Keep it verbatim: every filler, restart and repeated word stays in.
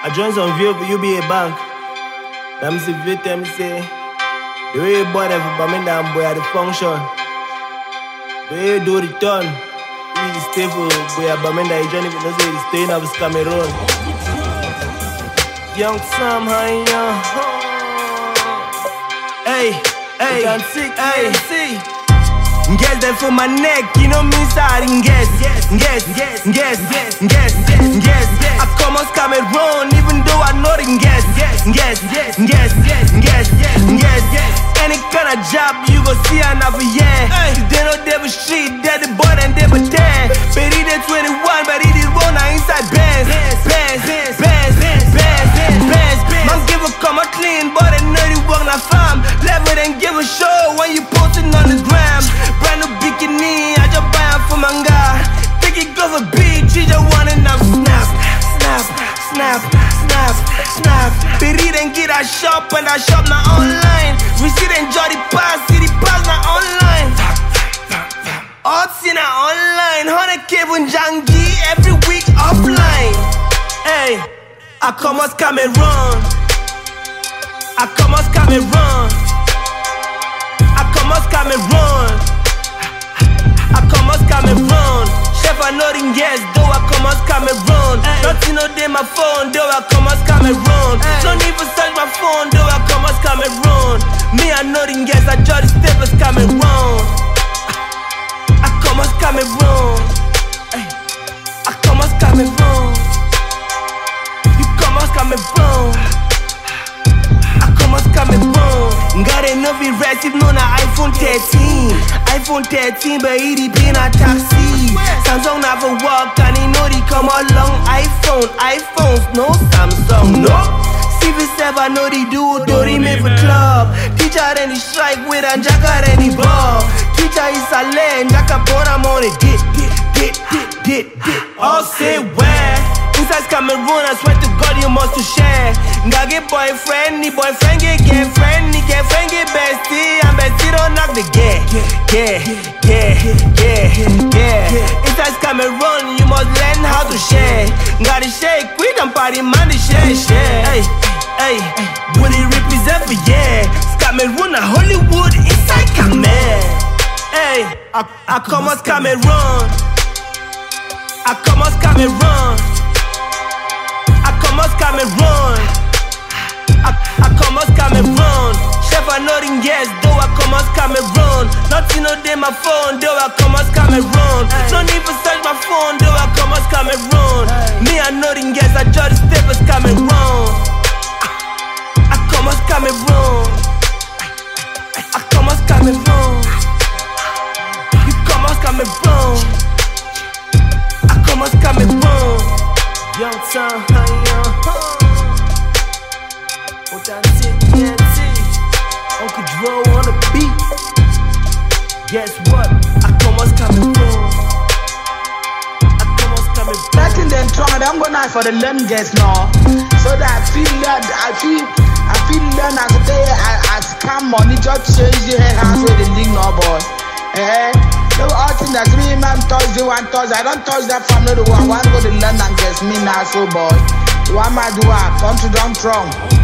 I joined some view for U B A Bank. Them see view them say, the way you bought them for Bamenda and boy at the function. The way you do return, you stay for boy at Bamenda, you don't even know say he's staying up his Cameroon. Young Sam, hi, young. Hey, hey, hey, see. Guess that for my neck, you know me inside and guess, guess, guess, guess, guess, guess, guess. I come out Cameroon, even though I know them guess, guess, guess, guess, guess, guess, guess. Any kind of job you go see another year. If they know they were street, they're the boy and they were there. But he did twenty-one, but he did one inside bands, bands, bands, bands, bands, bands. Man give a come out clean, but they know they work na fam. Level and give a show when you posting on the gram. Brand new bikini, I just buy it for my guy. Think it go for beach, he just wanna now snap, snap, snap, snap, snap. Peri then get a shop and I shop now online. We see them Jody pass, see the pass now online. All see now online, one hundred K from Jangi every week offline. Hey, I come out Cameroon. I come out Cameroon. I come out Cameroon. I come out Cameroon. Chef I know them yes, though I come out Cameroon. Nothing no day my phone, though I come out Cameroon. Don't even search my phone, though I come out Cameroon. Me I know them yes, I draw the steppers Cameroon. I come out Cameroon. I come out Cameroon. You come out Cameroon. I come out Cameroon. Got enough rest if no na iPhone thirteen. iPhone thirteen, but it been a taxi. Samsung never walk and he know they come along. iPhone, iPhones, no Samsung, no. C V seven, know they do, do they make for club. Teacher then he strike with a jacket and he ball. Teacher is a land, jacket born I'm on it. Dit, dit, dit, dit, dit, dit. All say where? Inside Cameroon, I swear to God you must to share. Nga get boyfriend, ni boyfriend get girlfriend, ni girlfriend get bestie, and bestie don't knock the gate. Yeah, yeah, yeah, yeah. Inside Cameroon, you must learn how to share. Gotta share, quit and party man, the share, share. Hey, hey, what it represent for yeah? Cameroon and Hollywood inside Cameroon. Hey, I, I come out Cameroon. I come out Cameroon. I come out Cameroon. I, I come out Cameroon. Chef I know them yes, though I come out Cameroon. Nothing no day my phone, though I come out Cameroon. Don't even search my phone, though I come out Cameroon. Me I know them yes, I draw the steppers Cameroon. I come out Cameroon. I come out Cameroon. You come out Cameroon. I come out Cameroon. Young Sam, hi, young. Authentic T N T. Uncle Dro on the beat. Guess what? I come out Cameroon. I come out Cameroon. Back in the trunk, I'm gonna for the learn guys now. So that I feel that I feel I feel learn as they as come money just change the hands with the link now, boy. Eh? No all thing that me man touch the one touch. I don't touch that family the one. One go to learn and guess me now so boy. One my do I come to don't wrong.